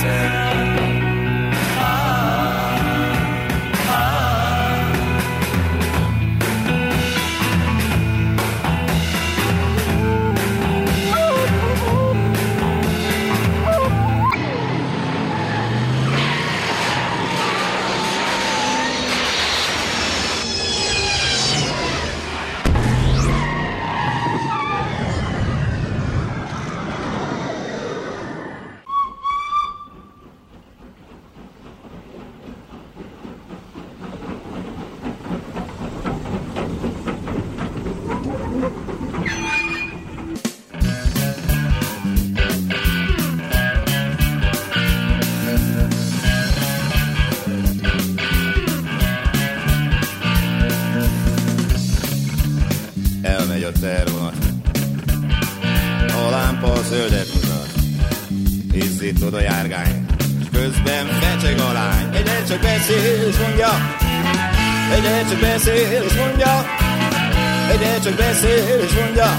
Izzítod a járgány, közben fecseg a lány. Egyre csak beszél és mondja, egyre csak beszél és mondja, egyre csak beszél és mondja.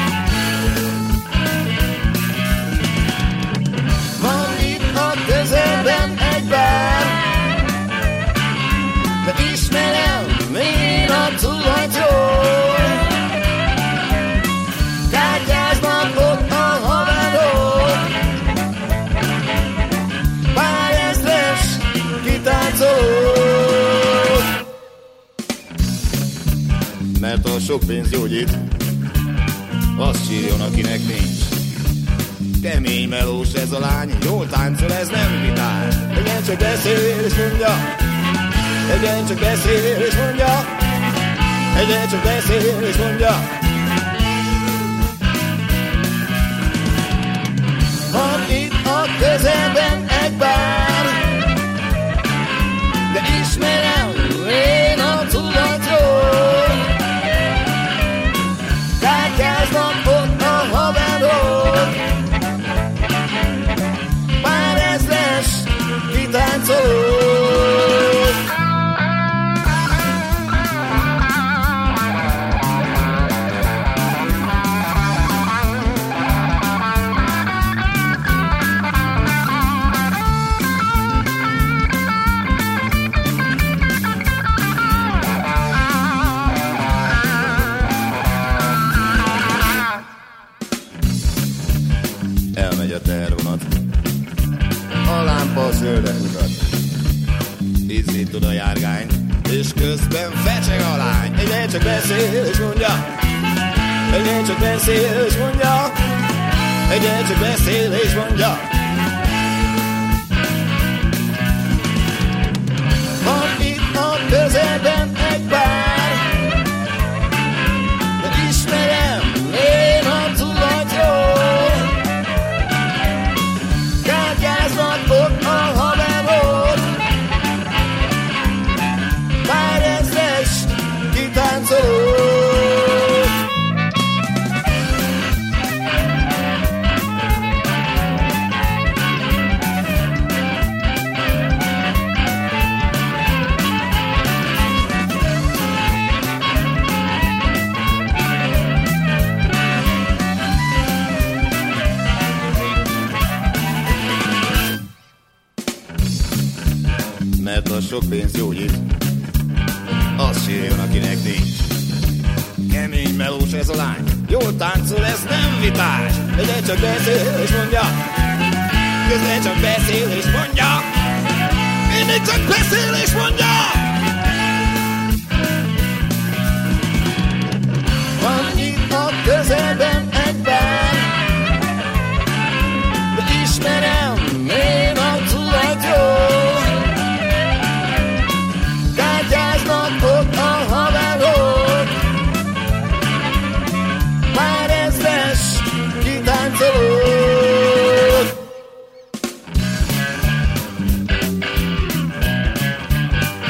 Van itt a közelben egy bár, de ismerem én a tulajt jól. Kártyáznak ott a haverok, pár ezres kitáncolók. Mert a sok pénz gyógyít, azt sírjon, akinek nincs. Kemény melós ez a lány, jól táncol, ez nem vitás. Egyre csak beszél és mondja, egyre csak beszél és mondja, egyre csak beszél és mondja. Van itt a közelben egy bár, de ismerem én a tudatról. Kártyáznak ott a haverok, pár ezres kitáncolók. Elmegy a tervonat, a lámpa zöldre mutat. Izzítod a járgány, és közben fecseg a lány. Egyre csak beszél és mondja, egyre csak beszél és mondja, egyre csak beszél és mondja. Van itt a közelben egy bár, de ismerem én a tulajt jól. Kártyáznak ott a haverok, pár ezres kitáncolók. Mert a sok pénz gyógyít, azt sírjon, akinek nincs. Kemény melós ez a lány, jól táncol, ez nem vitás. Egyre csak beszél és mondja, közben csak beszél és mondja, mindig csak beszél és mondja. Van itt a közelben egy bár, de ismerem én a tulajt jól. Kártyáznak ott a haverok, pár ezres kitáncolók.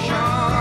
shore.